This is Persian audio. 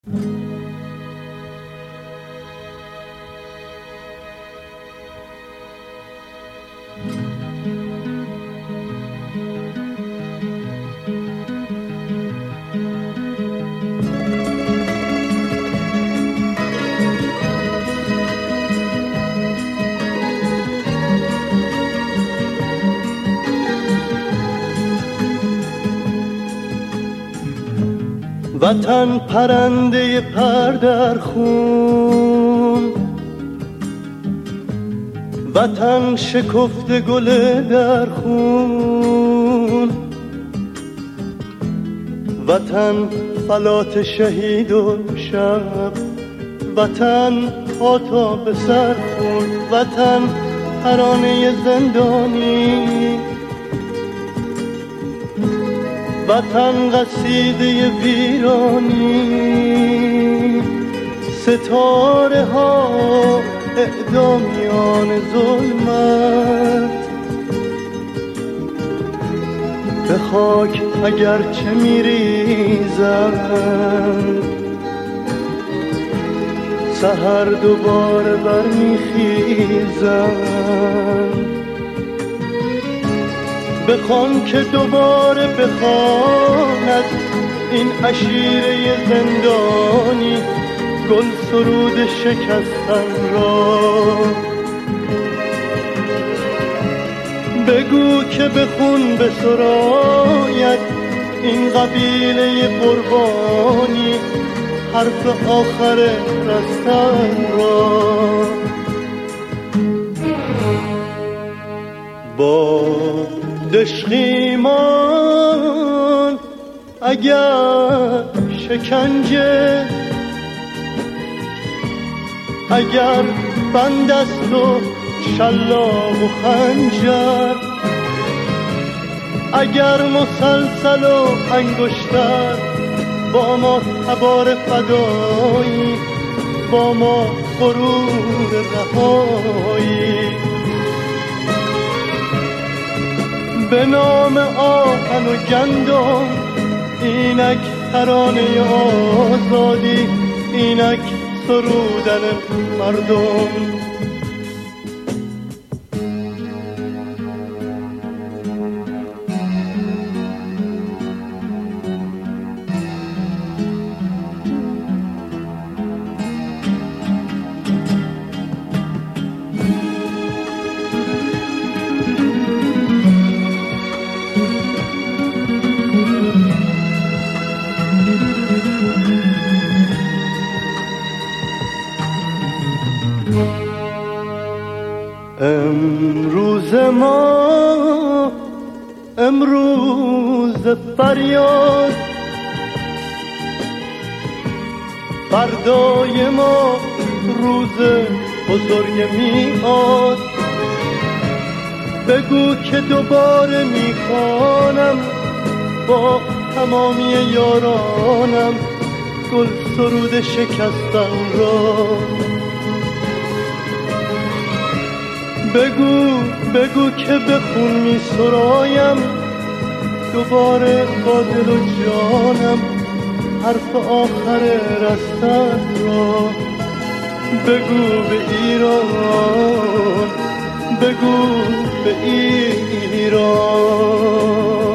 وطن پرنده پر در خون، وطن شکفته گل در خون، وطن فلات شهید و شب، وطن پا تا به سر خون، وطن ترانه زندانی، وطن قصیده ویرانی، ستاره ها اعدامیان ظلمت، به خاک اگرچه میریزند سحر دوباره برمیخیزند. بخوان که دوباره بخواند این عشیره زندانی گل سرود شکستن را. بگو که به خون بسراید این قبیله قربانی حرف آخر رستن را. با دشخیمان اگر شکنجه، اگر بند است و شلاق و خنجر، اگر مسلسل و انگشتر، با ما تبار فدایی، با ما غرور رهایی. به نام آهن و گندم اینک ترانه آزادی، اینک سرودن مردم. امروز ما امروز فریاد، فردای ما روز بزرگ میاد. بگو که دوباره میخوانم با تمامی یارانم گل سرود شکستن را. بگو که به خون می سرایم دوباره با دل و جانم حرف آخر رستن را. بگو به ایران، بگو به ایران.